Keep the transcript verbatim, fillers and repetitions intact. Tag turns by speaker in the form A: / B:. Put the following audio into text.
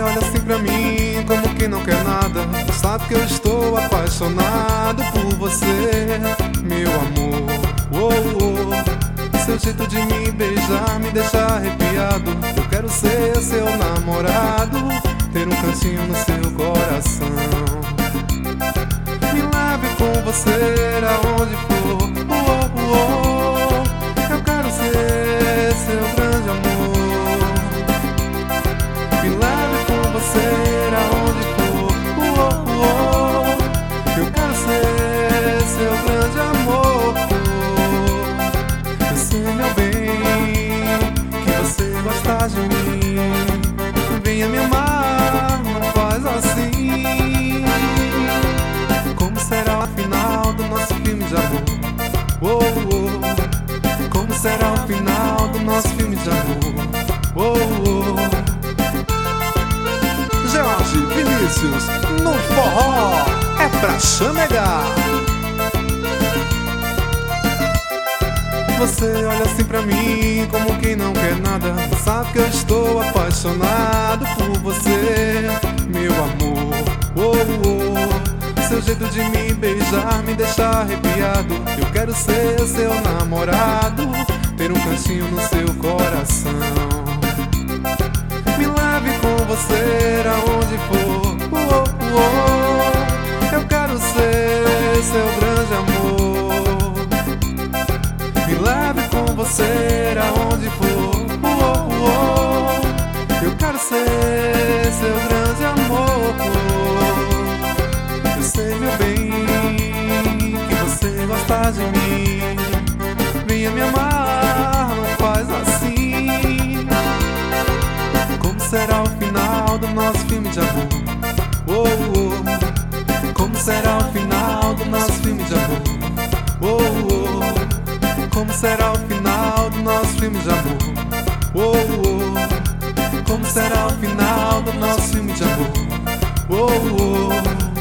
A: olha assim pra mim como quem não quer nada. Sabe que eu estou apaixonado por você, meu amor. Oh, oh. Seu jeito de me beijar me deixa arrepiado. Eu quero ser seu namorado, ter um cantinho no seu coração. Me leve com você aonde for. Oh, oh, oh. Eu quero ser seu grande amor. Me leve com você aonde for. Oh, oh, oh. Eu quero ser seu grande amor. Eu sei, meu bem, que você gosta de mim. Venha me amar, não faz assim. Como será o final do nosso filme de amor? Oh, oh. Como será o final do nosso filme de amor? Oh, oh. Jorge Vinícius, no forró, é pra chamegar. Você olha assim pra mim como quem não quer nada. Sabe que eu estou apaixonado por você, meu amor. Oh, oh. Seu jeito de me beijar me deixa arrepiado. Eu quero ser seu namorado, ter um cantinho no seu coração. Me leve com você aonde for. Oh, oh, oh. Eu quero ser seu grande amor. Me leve com você aonde for. Oh, oh, oh. Eu quero ser seu grande amor. Eu sei, meu bem, que você gosta de mim. Venha me amar, não faz assim. Como será o final do nosso filme de amor? Oh, oh. Como será o final do nosso filme de amor? Oh, oh. Como será o final do nosso filme de amor? Oh, oh. Como será o final do nosso filme de amor? Oh, oh.